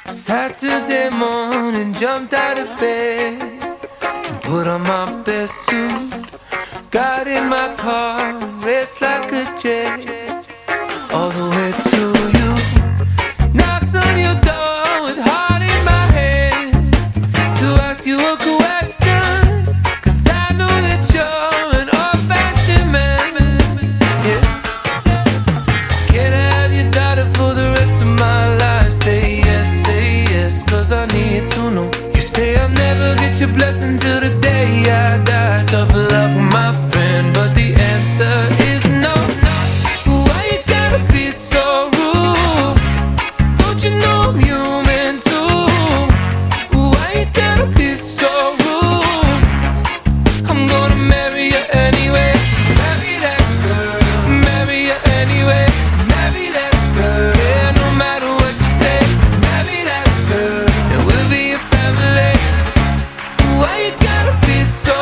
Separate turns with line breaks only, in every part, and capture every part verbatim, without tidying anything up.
Saturday morning, jumped out of bed and put on my best suit. Got in my car and raced like a jet all the way to you. Knocked on your door with heart in my head to ask you a question, 'cause I know that you're an old-fashioned man. Yeah. Can I have your daughter for the rest of my life? Say yes, say yes, 'cause I need to know. You say I'll never get your blessing till the day I die. Tough luck, my friend, but the answer is no. Why you gotta be so rude? Don't you know I'm human too? Why you gotta be so rude? I'm gonna marry you anyway. Marry that girl. Marry you anyway. Marry that girl. Yeah, no matter what you say. Marry that girl, and we'll be a family. Why you gotta be so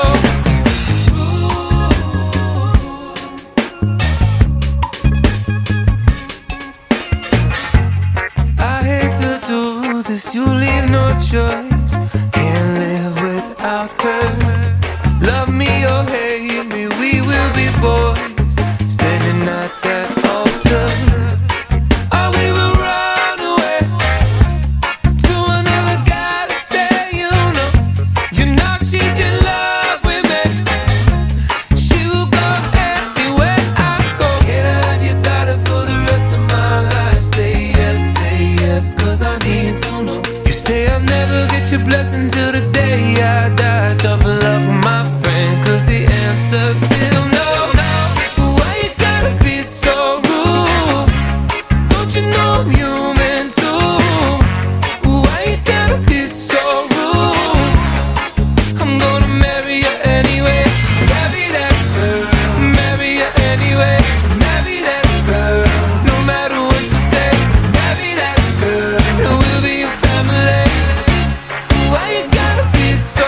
I hate to do this, you leave no choice. Can't live without her. Love me or hate me, we will be boys, standing at that altar. Or we will run away to another guy that say you know. You know she's in love with me. She will go anywhere I go. Can I have your daughter for the rest of my life? Say yes, say yes, 'cause I need to know. You say I'll never get your blessing till the day I die. Tough luck, my friend, 'cause the answer's still no. Why you gotta be so rude? Don't you know I'm human too? Why you gotta be so rude? I'm gonna marry you anyway. Marry that girl. Marry you anyway. Marry that girl. No matter what you say. Marry that girl, and we'll be a family. Why you gotta be so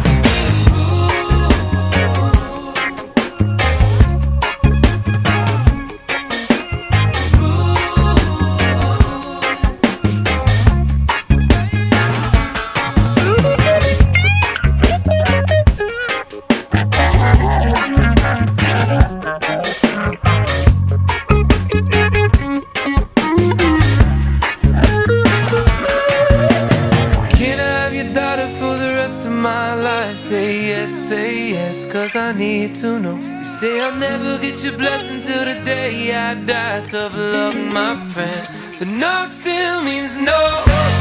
Can I have your daughter for the rest of my life? Say yes, say yes, 'cause I need to know. You say I'll never get your blessing till the day I die. Tough luck, my friend, but no still means no.